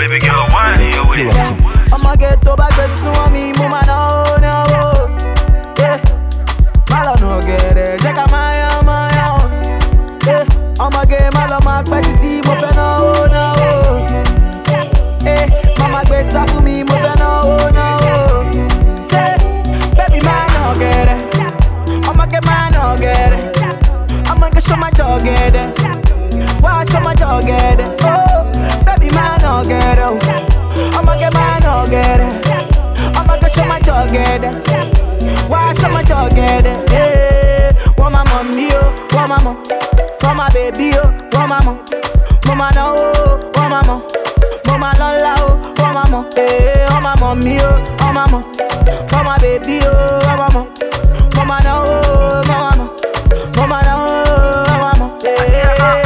baby girl, why you with it? I'ma get to back best on me, mama no. Yeah, malo no get it. Check out my. Yeah, I'ma get malo mark petty, mo fe no. Yeah, mama get sa for me, mo fe no. Say, baby man no get it. I'ma get man no get it. I'ma get show my dog get it. Why show my dog get it? Oh, baby man no get it. I'ma get man no get it. I'ma get show my dog get it. Why show my dog get it? Hey, want my mommy oh, want my mom, want my baby oh, want my mom, mama no oh, want my mom, mama lola oh, want my mom, hey, want my mommy oh, want my mom, want my baby oh, want my mom, mama no oh, mama no, mama no oh, want my mom, hey.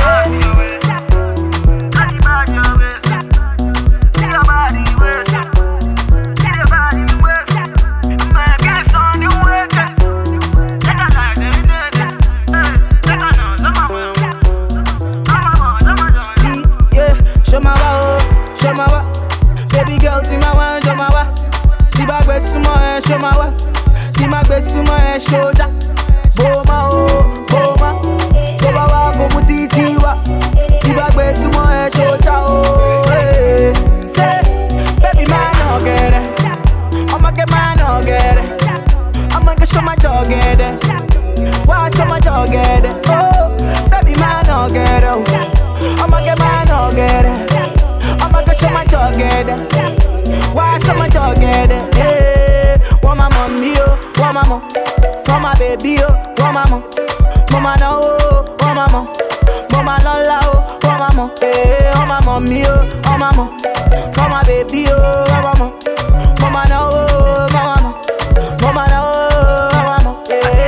Baby girl, see my one, show my wa. See my best sumo, show my wa. See my best sumo, show ja. Boma oh, boma. Boma wa, komu titi wa. See my best sumo, show ja oh. Hey, say, baby man no get it. I'ma get man no get it. I'ma get show my dog get it. Why show my dog get it? Oh, baby man no get it. I'ma get man no get it. I'ma go show my dog get it. Why show my dog get it? Hey, want my mommy oh, want my mom, want my baby oh, want my mom, mama no oh, want my mom, mama lola oh, want my mom, hey, want my mommy oh, want my mom, want my baby oh, want my mom, mama no oh, mama mom, mama no oh, want my mom, hey.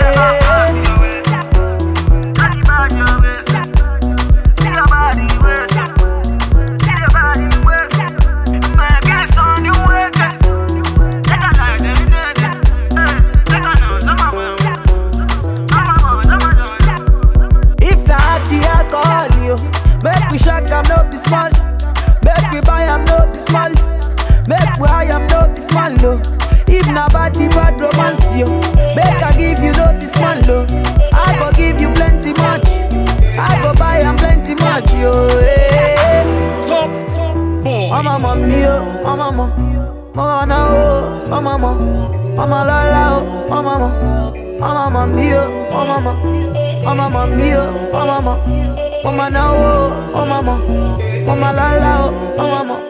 Make we shack, I'm not be small. Make we buy, I'm not be small. Make we high, I'm not be small, low. If na bad romance, yo. Make I give you not be small, low. I go give you plenty much. I go buy, I'm plenty much, yo. Hey. Top boy. I'm a mommy, yo. I'm a mom. Mama no, I'm a mom. Mama la, I'm a mom. I'm a mommy, yo. I'm a mom. I'm a mommy, yo. I'm a mom. Mama no, oh mama, mama la la, oh mama.